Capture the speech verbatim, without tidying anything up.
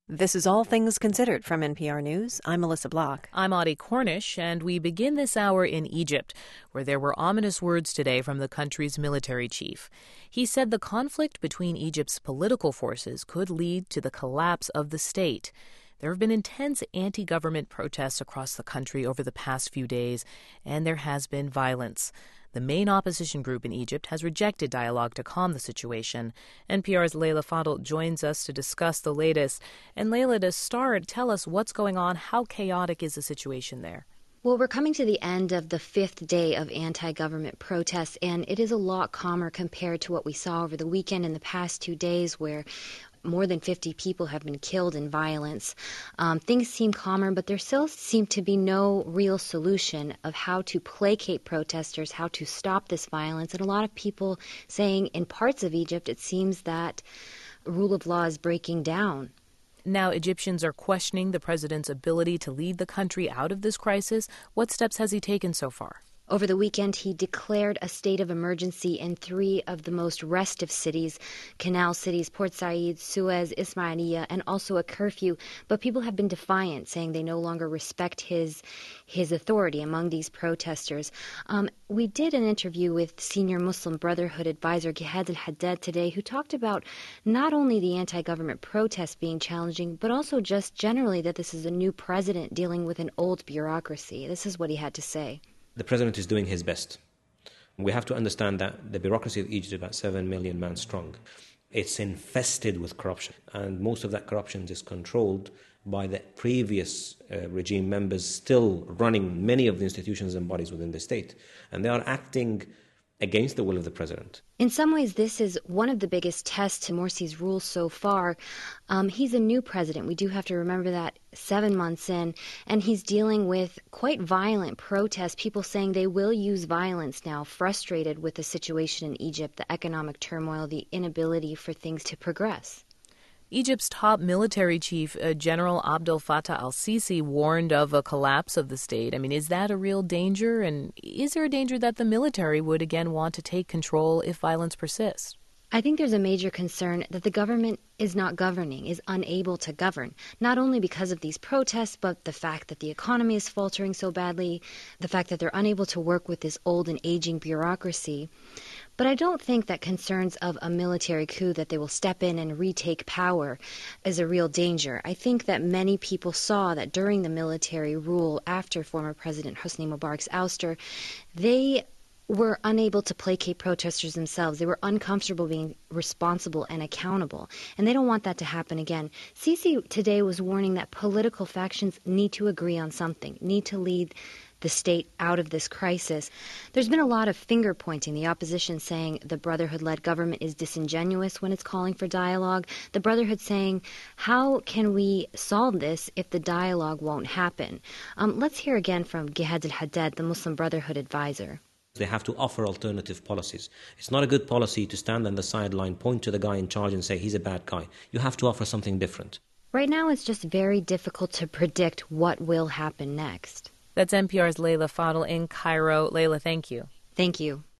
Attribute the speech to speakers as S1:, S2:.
S1: This is All Things Considered from N P R News. I'm Melissa Block.
S2: I'm Audie Cornish, and we begin this hour in Egypt, where there were ominous words today from the country's military chief. He said the conflict between Egypt's political forces could lead to the collapse of the state. There have been intense anti-government protests across the country over the past few days, and there has been violence. The main opposition group in Egypt has rejected dialogue to calm the situation. N P R's Leila Fadel joins us to discuss the latest. And Leila, to start, tell us what's going on. How chaotic is the situation there?
S3: Well, we're coming to the end of the fifth day of anti-government protests, and it is a lot calmer compared to what we saw over the weekend and the past two days where more than fifty people have been killed in violence. Um, things seem calmer, but there still seems to be no real solution of how to placate protesters, how to stop this violence. And a lot of people saying in parts of Egypt, it seems that rule of law is breaking down.
S2: Now Egyptians are questioning the president's ability to lead the country out of this crisis. What steps has he taken so far?
S3: Over the weekend, he declared a state of emergency in three of the most restive cities, canal cities, Port Said, Suez, Ismailia, and also a curfew. But people have been defiant, saying they no longer respect his his authority among these protesters. Um, we did an interview with senior Muslim Brotherhood advisor Gihad al-Haddad today, who talked about not only the anti-government protests being challenging, but also just generally that this is a new president dealing with an old bureaucracy. This is what he had to say.
S4: The president is doing his best. We have to understand that the bureaucracy of Egypt is about seven million men strong. It's infested with corruption, and most of that corruption is controlled by the previous uh, regime members still running many of the institutions and bodies within the state. And they are acting against the will of the president.
S3: In some ways, this is one of the biggest tests to Morsi's rule so far. Um, he's a new president. We do have to remember that seven months in, and he's dealing with quite violent protests, people saying they will use violence now, frustrated with the situation in Egypt, the economic turmoil, the inability for things to progress.
S2: Egypt's top military chief, uh, General Abdel Fattah al-Sisi, warned of a collapse of the state. I mean, is that a real danger? And is there a danger that the military would again want to take control if violence persists?
S3: I think there's a major concern that the government is not governing, is unable to govern, not only because of these protests, but the fact that the economy is faltering so badly, the fact that they're unable to work with this old and aging bureaucracy. But I don't think that concerns of a military coup, that they will step in and retake power, is a real danger. I think that many people saw that during the military rule after former President Hosni Mubarak's ouster, they were unable to placate protesters themselves. They were uncomfortable being responsible and accountable, and they don't want that to happen again. Sisi today was warning that political factions need to agree on something, need to lead the state out of this crisis. There's been a lot of finger-pointing, the opposition saying the Brotherhood-led government is disingenuous when it's calling for dialogue. The Brotherhood saying, how can we solve this if the dialogue won't happen? Um, let's hear again from Gihad al-Haddad, the Muslim Brotherhood advisor.
S4: They have to offer alternative policies. It's not a good policy to stand on the sideline, point to the guy in charge and say he's a bad guy. You have to offer something different.
S3: Right now it's just very difficult to predict what will happen next.
S2: That's N P R's Leila Fadel in Cairo. Leila, thank you.
S3: Thank you.